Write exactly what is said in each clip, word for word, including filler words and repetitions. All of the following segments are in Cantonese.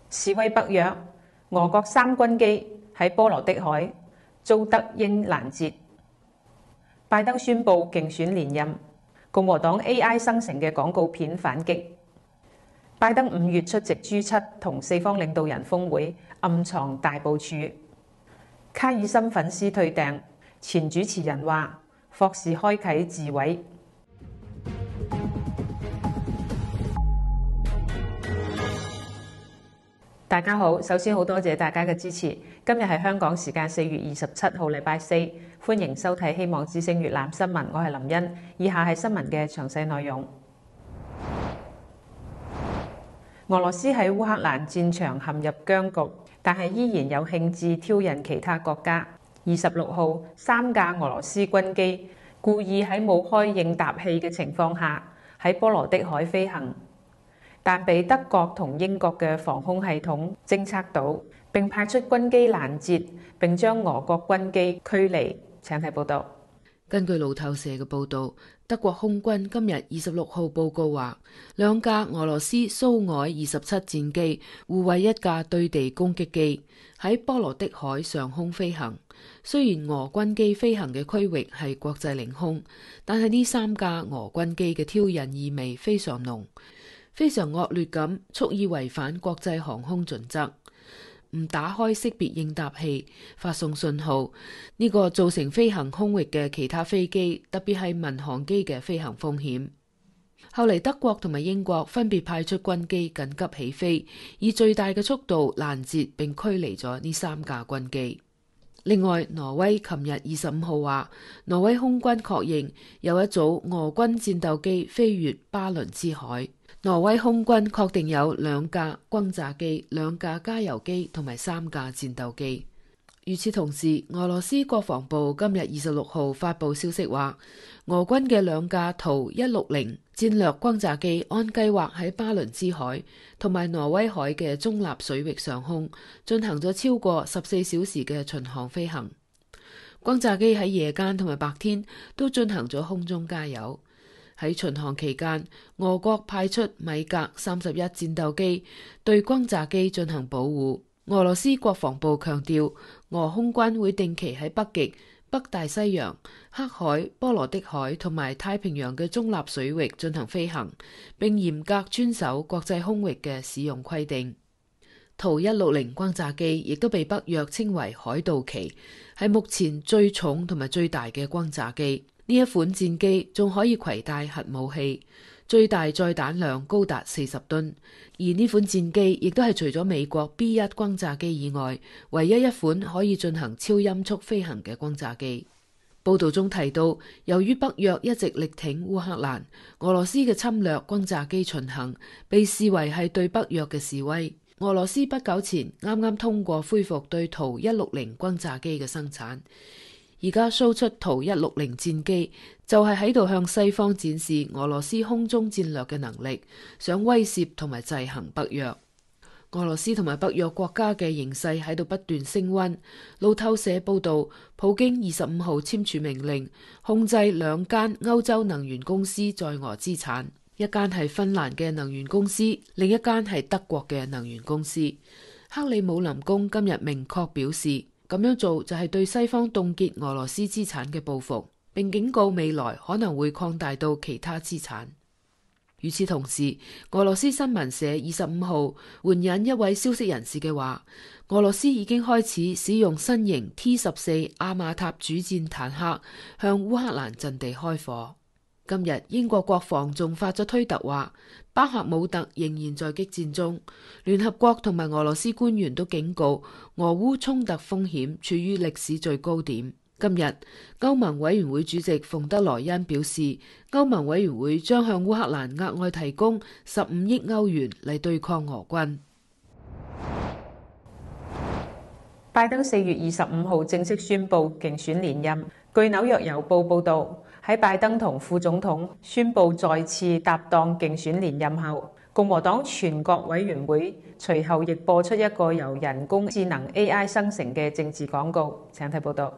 示威北約，俄國三軍機喺波羅的海遭德英攔截。拜登宣布競選連任，共和黨 A I 生成嘅廣告片反擊。拜登五月出席 G 七同四方領導人峰會，暗藏大部署。卡爾森粉絲退訂，前主持人話霍士開啟自毀。大家好，首先好多謝大家嘅支持。今日係香港時間四月二十七號，禮拜四，歡迎收睇《希望之聲粵覽新聞》，我係林茵。以下係新聞嘅詳細內容。俄羅斯喺烏克蘭戰場陷入僵局，但係依然有興致挑釁其他國家。二十六號，三架俄羅斯軍機故意喺冇開應答器嘅情況下喺波羅的海飛行，但被德國同英國嘅防空系統偵測到，並派出軍機攔截，並將俄國軍機驅離。請睇報道。 根據路透社嘅報導，德國空軍今日二十六號報告話，兩架俄羅斯蘇埃二十七戰機護衛一架對地攻擊機喺波羅的海上空飛行。雖然俄軍機飛行嘅區域係國際領空，但係呢三架俄軍機嘅挑釁意味非常濃，非常惡劣咁，蓄意違反國際航空準則。唔打開識別應答器發送信號，呢個造成飛行空域嘅其他飛機，特別係民航機嘅飛行風險。後嚟德國同埋英國分別派出軍機緊急起飛，以最大嘅速度攔截並驅離咗呢三架軍機。另外，挪威琴日二十五號話，挪威空軍確認有一組俄軍戰鬥機飛越巴倫支海。挪威空軍確定有兩架轟炸機、兩架加油機同埋三架戰鬥機。與此同時，俄羅斯國防部今日二十六號發布消息話，俄軍嘅兩架圖一六零戰略轟炸機按計劃喺巴倫支海同埋挪威海嘅中立水域上空進行咗超過十四小時嘅巡航飛行。轟炸機喺夜間同埋白天都進行咗空中加油。喺巡航期間，俄國派出米格三十一戰鬥機對轟炸機進行保護。俄羅斯國防部強調，俄空軍會定期喺北極、北大西洋、黑海、波羅的海同埋太平洋嘅中立水域進行飛行，並嚴格遵守國際空域嘅使用規定。圖一六零轟炸機亦都被北約稱為海盜旗，係目前最重同埋最大嘅轟炸機。呢一款戰機仲可以攜帶核武器，最大載彈量高達四十噸。而呢款戰機亦都係除咗美國 B 一轟炸機以外，唯一一款可以進行超音速飛行嘅轟炸機。報道中提到，由於北約一直力挺烏克蘭，俄羅斯嘅侵略轟炸機巡行被視為係對北約嘅示威。俄羅斯不久前啱啱通過恢復對圖一六零轟炸機嘅生產。而家 show 出圖一六零戰機，就係喺度向西方展示俄羅斯空中戰略嘅能力，想威懾同埋制衡北約。俄羅斯同埋北約國家嘅形勢喺度不斷升溫。路透社報道，普京二十五號簽署命令，控制兩間歐洲能源公司在俄資產，一間係芬蘭嘅能源公司，另一間係德國嘅能源公司。克里姆林宮今日明確表示，咁樣做就係對西方凍結俄羅斯資產嘅報復，並警告未來可能會擴大到其他資產。與此同時，俄羅斯新聞社二十五號援引一位消息人士嘅話，俄羅斯已經開始使用新型 T 十四阿馬塔主戰坦克向烏克蘭陣地開火。今日英國國防仲發咗推特話，巴赫姆特仍然在激戰中。聯合國同埋俄羅斯官員都警告，俄烏衝突風險處於歷史最高點。今日歐盟委員會主席馮德萊恩表示，歐盟委員會將向烏克蘭額外提供十五億歐元嚟對抗俄軍。 拜登四月二十五號正式宣布競選連任。據紐約郵報報導，喺拜登同副總統宣布再次搭檔競選連任後，共和黨全國委員會隨後亦播出一個由人工智能 A I 生成嘅政治廣告。請睇報導。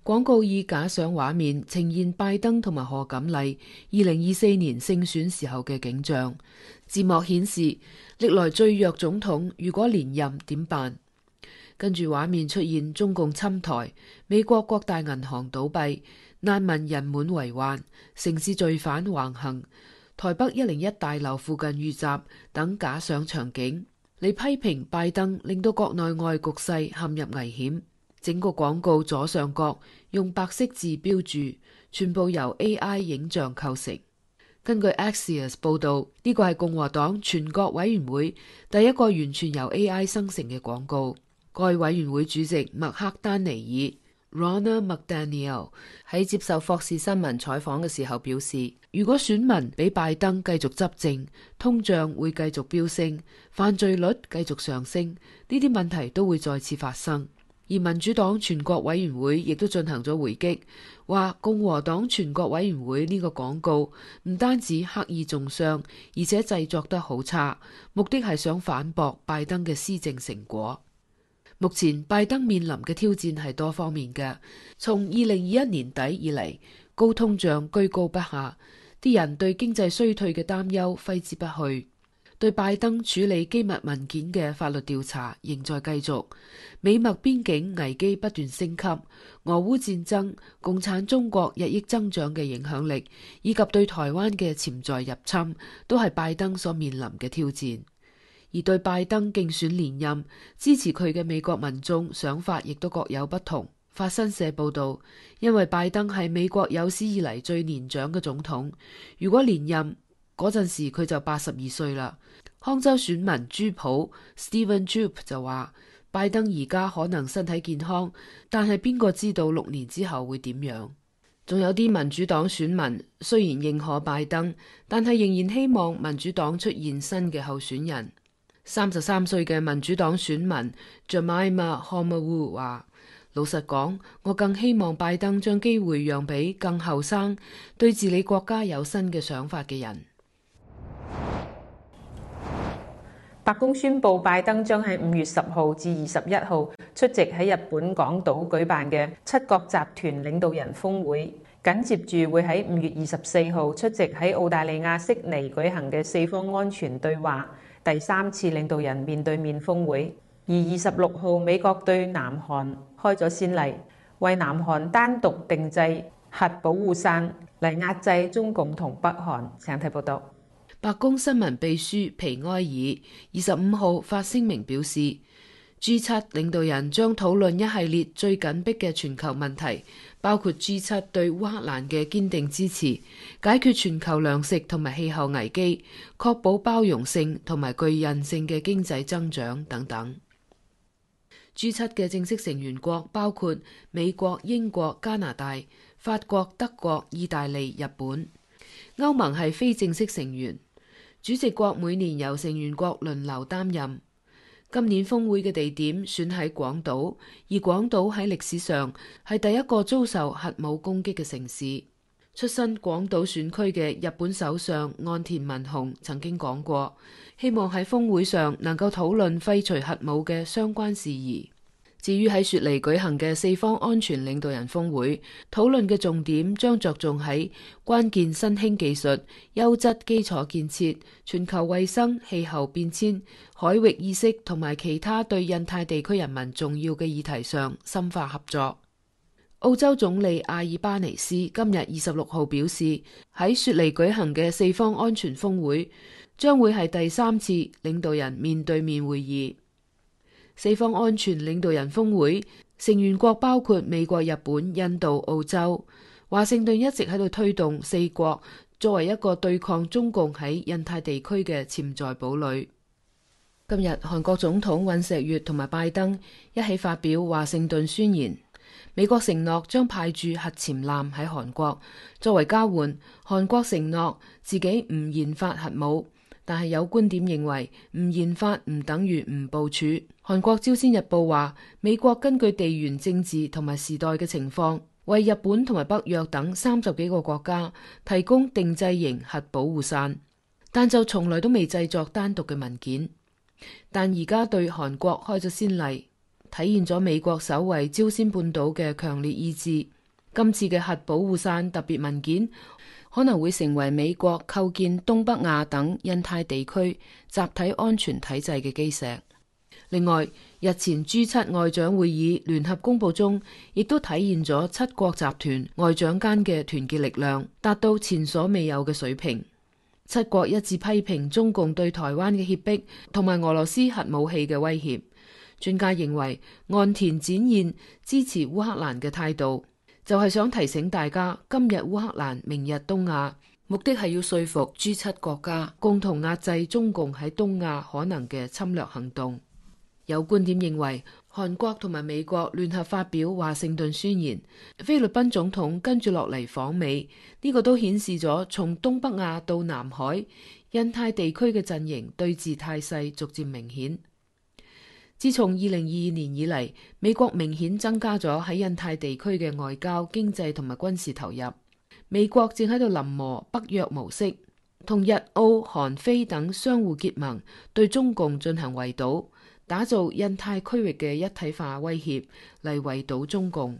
廣告以假想畫面呈現拜登同埋賀錦麗二零二四年勝選時候嘅景象。字幕顯示歷來最弱總統如果連任點辦？跟住畫面出現中共侵台、美國各大銀行倒閉、難民人滿為患、城市罪犯橫行、台北一零一大樓附近遇襲等假想場景，嚟批評拜登，令到國內外局勢陷入危險。整個廣告左上角用白色字標注，全部由 A I 影像構成。根據 Axios 報道，呢個係共和黨全國委員會第一個完全由 A I 生成嘅廣告。該委員會主席麥克丹尼爾 Ronna McDaniel 喺接受霍士新聞採訪嘅時候表示，如果選民俾拜登繼續執政，通脹會繼續飆升，犯罪率繼續上升，呢啲問題都會再次發生。而民主黨全國委員會亦都進行咗回擊，話共和黨全國委員會呢個廣告唔單止刻意中傷，而且製作得好差，目的係想反駁拜登嘅施政成果。目前拜登面臨嘅挑戰係多方面嘅，從二零二一年底以嚟，高通脹居高不下，啲人對經濟衰退嘅擔憂揮之不去。對拜登處理機密文件嘅法律調查仍在繼續，美墨邊境危機不斷升級，俄烏戰爭、共產中國日益增長嘅影響力，以及對台灣嘅潛在入侵，都係拜登所面臨嘅挑戰。而對拜登競選連任，支持佢嘅美國民眾想法亦都各有不同。法新社報道，因為拜登係美國有史以嚟最年長嘅總統，如果連任嗰陣時佢就八十二歲啦。康州選民朱普 Stephen Jupp 就話，拜登而家可能身體健康，但係邊個知道六年之後會點樣？仲有啲民主黨選民雖然認可拜登，但係仍然希望民主黨出現新嘅候選人。三十三歲嘅民主黨選民 Jemima Homawu 話，老實講，我更希望拜登將機會讓俾更後生、對治理國家有新嘅想法嘅人。 白宮宣布，拜登將喺五月十號至二十一號出席喺日本廣島舉辦嘅七國集團領導人峰會，緊接住會喺五月二十四號出席喺澳大利亞悉尼舉行嘅四方安全對話第三次領導人面對面峰會。而二十六號美國對南韓開咗先例，為南韓單獨定制核保護傘嚟壓制中共同北韓。請睇報道。 白宮新聞秘書皮埃爾二十五號發聲明表示， G 七 領導人將討論一系列最緊迫嘅全球問題，包括 G 七 對烏克蘭嘅堅定支持、解決全球糧食同埋氣候危機、確保包容性同埋具韌性嘅經濟增長等等。G 七 嘅正式成員國包括美國、英國、加拿大、法國、德國、意大利、日本。歐盟係非正式成員。主席國每年由成員國輪流擔任。今年峰會嘅地點選喺廣島，而廣島喺歷史上係第一個遭受核武攻擊嘅城市。出身廣島選區嘅日本首相岸田文雄曾經講過，希望喺峰會上能夠討論廢除核武嘅相關事宜。至於喺雪梨舉行嘅四方安全領導人峰會，討論嘅重點將着重喺關鍵新興技術、優質基礎建設、全球衛生、氣候變遷、海域意識同埋其他對印太地區人民重要嘅議題上深化合作。澳洲總理阿爾巴尼斯今日二十六號表示，喺雪梨舉行嘅四方安全峰會將會係第三次領導人面對面會議。四方安全領導人峰會成員國包括美國、日本、印度、澳洲。華盛頓一直喺度推動四國作為一個對抗中共喺印太地區嘅潛在堡壘。今日韓國總統尹錫悅同埋拜登一起發表華盛頓宣言，美國承諾將派駐核潛艦喺韓國，作為交換，韓國承諾自己唔研發核武。但係有觀點認為，唔研發唔等於唔部署。韓國朝鮮日報話，美國根據地緣政治同埋時代嘅情況，為日本同埋北約等三十幾個國家提供定制型核保護傘，但就從來都未製作單獨嘅文件。但而家對韓國開咗先例，體現咗美國守衛朝鮮半島嘅強烈意志。 今次嘅核保護傘特別文件可能會成為美國構建東北亞等印太地區集體安全體制嘅基石。另外，日前 G 七外長會議聯合公佈中，亦都體現咗七國集團外長間嘅團結力量達到前所未有嘅水平。七國一致批評中共對台灣嘅脅迫同埋俄羅斯核武器嘅威脅。專家認為，岸田展現支持烏克蘭嘅態度，就係想提醒大家，今日烏克蘭，明日東亞，目的係要說服 G 七國家共同壓制中共喺東亞可能嘅侵略行動。有觀點認為，韓國同埋美國聯合發表華盛頓宣言，菲律賓總統跟住落嚟訪美，呢、這個都顯示咗從東北亞到南海、印太地區嘅陣營對峙態勢逐漸明顯。自從二零二二年以嚟，美國明顯增加咗喺印太地區嘅外交、經濟同埋軍事投入。美國正喺度臨摹北約模式，同日澳韓菲等相互結盟，對中共進行圍堵，打造印太區域嘅一體化威脅，嚟圍堵中共。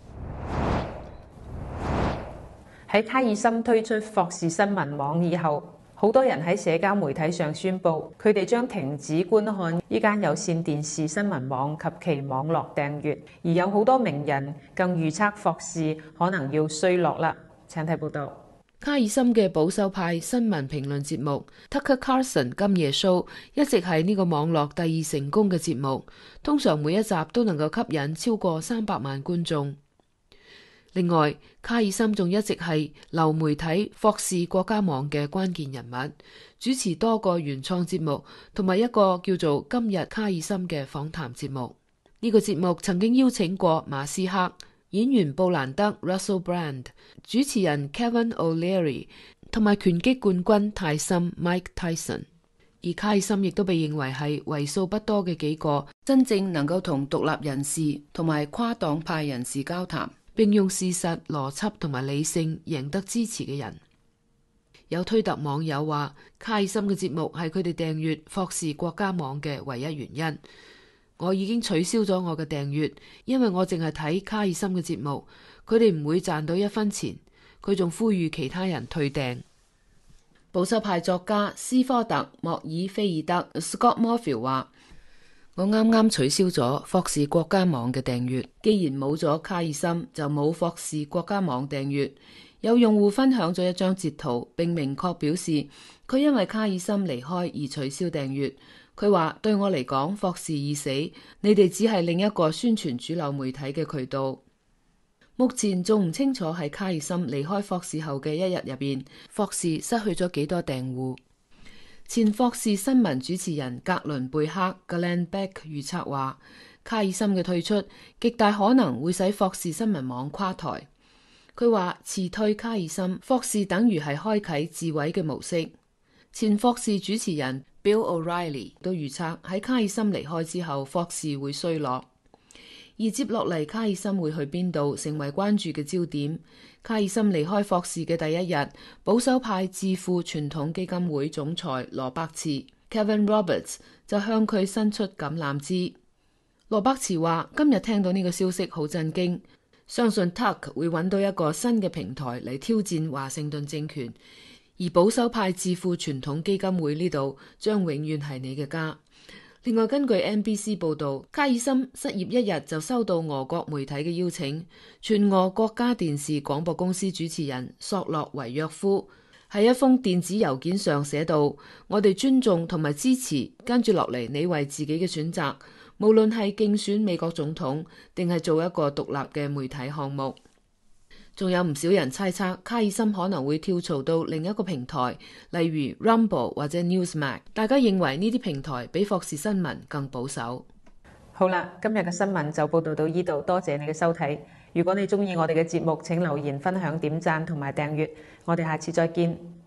喺卡爾森推出霍士新聞網以後，好多人喺社交媒體上宣布，佢哋將停止觀看呢間有線電視新聞網及其網絡訂閱，而有好多名人更預測霍士可能要衰落啦。請睇報道。 卡爾森嘅保守派新聞評論節目 Tucker Carlson 今夜 show 一直係呢個網絡第二成功嘅節目，通常每一集都能夠吸引超過三百萬觀眾。另外，卡爾森仲一直係流媒體霍士國家網嘅關鍵人物，主持多個原創節目同埋一個叫做今日卡爾森嘅訪談節目。呢、這個節目曾經邀請過馬斯克、演員布蘭德 Russell Brand、主持人 Kevin O'Leary 同埋拳擊冠軍泰森 Mike Tyson。而卡爾森亦都被認為係為數不多嘅幾個真正能夠同獨立人士同埋跨黨派人士交談，並用事實、邏輯同埋理性贏得支持嘅人。有推特網友話，卡爾森嘅節目係佢哋訂閱霍士國家網嘅唯一原因。我已經取消咗我嘅訂閱，因為我淨係睇卡爾森嘅節目，佢哋唔會賺到一分錢。佢仲呼籲其他人退訂。保守派作家斯科特莫爾菲爾德 Scott Morfield 話，我啱啱取消咗霍士國家網嘅訂閱，既然冇咗卡爾森，就冇霍士國家網訂閱。有用戶分享咗一張截圖，並明確表示佢因為卡爾森離開而取消訂閱。佢話，對我嚟講，霍士已死，你哋只係另一個宣傳主流媒體嘅渠道。目前仲唔清楚喺卡爾森離開霍士後嘅一日入邊，霍士失去咗幾多訂戶。前霍士新聞主持人格倫貝克 Glenn Beck 預測話，卡爾森嘅退出極大可能會使霍士新聞網垮台。佢話，辭退卡爾森，霍士等於係開啟自毀嘅模式。前霍士主持人 Bill O'Reilly 都預測喺卡爾森離開之後，霍士會衰落。而接落嚟，卡爾森會去邊度，成為關注嘅焦點。卡爾森離開霍士嘅第一日，保守派智庫傳統基金會總裁羅伯茨 Kevin Roberts 就向佢伸出橄欖枝。羅伯茨話：今日聽到呢個消息好震驚，相信 Tuck 會揾到一個新嘅平台嚟挑戰華盛頓政權，而保守派智庫傳統基金會呢度將永遠係你嘅家。另外，根據 N B C 報道，卡爾森失業一日就收到俄國媒體嘅邀請。全俄國家電視廣播公司主持人索洛維約夫喺一封電子郵件上寫道：我哋尊重同埋支持跟住落嚟你為自己嘅選擇，無論係競選美國總統定係做一個獨立嘅媒體項目。仲有唔少人猜測卡爾森可能會跳槽到另一個平台，例如 Rumble 或者 Newsmax。大家認為呢啲平台比霍士新聞更保守。 好啦，今日嘅新聞就報道到呢度，多謝你嘅收睇。如果你中意我哋嘅節目，請留言、分享、點讚同埋訂閱。我哋下次再見。